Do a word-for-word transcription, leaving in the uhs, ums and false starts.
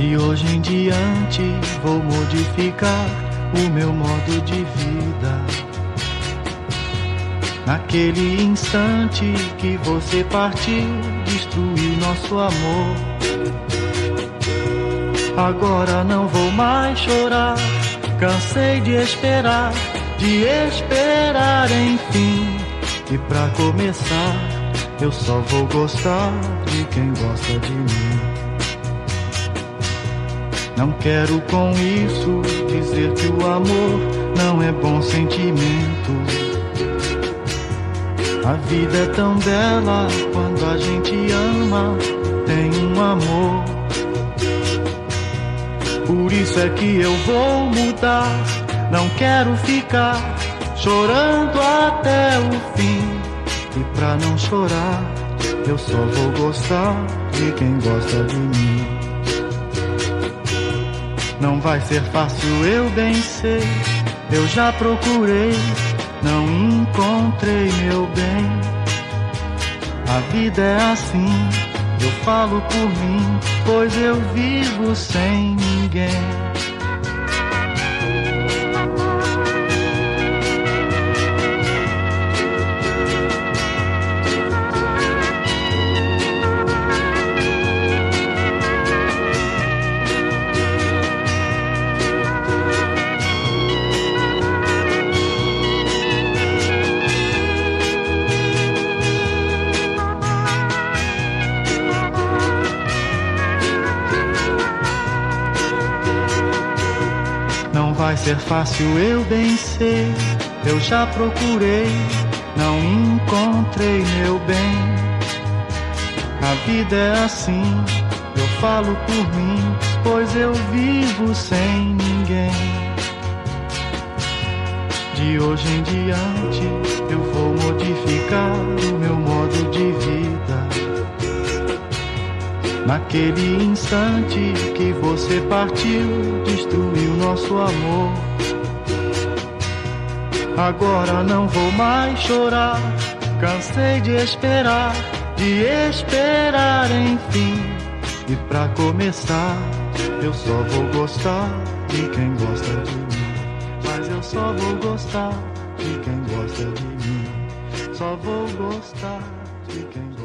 De hoje em diante vou modificar o meu modo de vida. Naquele instante que você partiu, destruiu nosso amor. Agora não vou mais chorar, cansei de esperar, de esperar enfim. E pra começar, eu só vou gostar de quem gosta de mim. Não quero com isso dizer que o amor não é bom sentimento. A vida é tão bela quando a gente ama, tem um amor. Por isso é que eu vou mudar, não quero ficar chorando até o fim. E pra não chorar, eu só vou gostar de quem gosta de mim. Não vai ser fácil, eu bem sei, eu já procurei, não encontrei meu bem. A vida é assim, eu falo por mim, pois eu vivo sem ninguém. Não vai ser fácil, eu bem sei, eu já procurei, não encontrei meu bem. A vida é assim, eu falo por mim, pois eu vivo sem ninguém. De hoje em diante eu vou modificar o meu modo de vida. Naquele instante que você partiu, destruiu nosso amor. Agora não vou mais chorar, cansei de esperar, de esperar enfim. E pra começar, eu só vou gostar de quem gosta de mim. Mas eu só vou gostar de quem gosta de mim. Só vou gostar de quem gosta de mim.